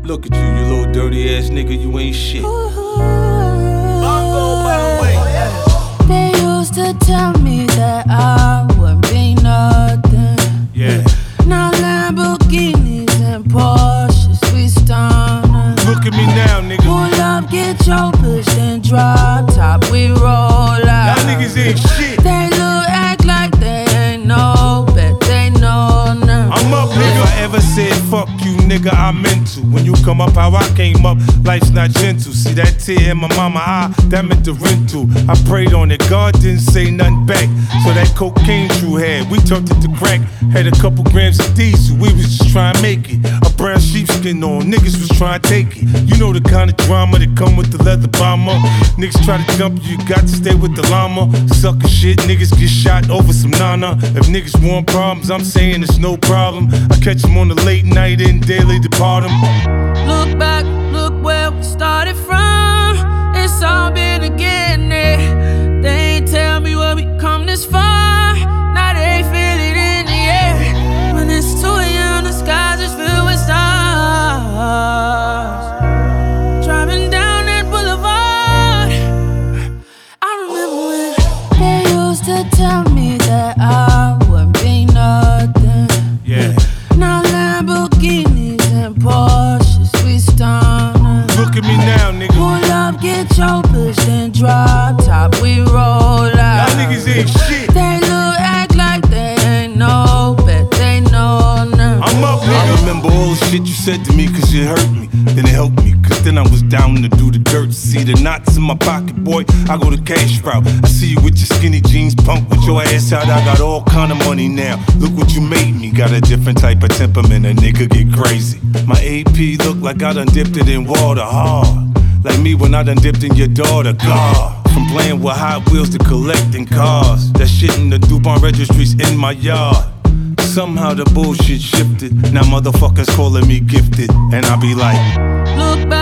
Look at you little dirty ass nigga, you ain't shit. They used to tell me that I wouldn't be nothing. Yeah. Now Lamborghinis and Porsches, we stunning. Look at me now, nigga. Pull up, get your push, then drop top, we roll out. Y'all niggas ain't shit. They look, act like they ain't know, bet they know now. I'm up, nigga. If I ever said fuck you, nigga, I meant to. When you come up how I came up, life's not gentle. See that tear in my mama eye, that meant the rental. I prayed on it, God didn't say nothing back. So that cocaine True had, we turned it to crack. Had a couple grams of diesel, we was just trying to make it. A brown sheepskin on, niggas was trying to take it. You know the kind of drama that come with the leather bomber. Niggas try to jump you, got to stay with the llama. Sucker shit, niggas get shot over some nana. If niggas want problems, I'm saying it's no problem. I catch them on the late night and daily depart them. Look back, look where we started from. It's all been a getting. They ain't tell me where we come this far. Now they feel it in the air. When it's too young, the skies is filled with stars. Driving down that boulevard, I remember when they used to tell me that I wouldn't be nothing. Yeah. Now Lamborghinis and Porsches, we stunning. Look at me now, nigga. Pull up, get your push, then drop top, we roll out. Y'all niggas ain't shit. They look, act like they ain't know, bet they know now. I'm up, nigga. I remember all the shit you said to me, cause it hurt me. Then it helped me, cause then I was down to do the dirt. See the knots in my pocket, boy, I go the cash route. I see you with your skinny jeans, punk with your ass out. I got all kind of money now, look what you made me. Got a different type of temperament, a nigga get crazy. My AP look like I done dipped it in water hard. Like me when I done dipped in your daughter, God. From playing with Hot Wheels to collecting cars. That shit in the DuPont registries in my yard. Somehow the bullshit shifted. Now motherfuckers calling me gifted. And I be like, look back.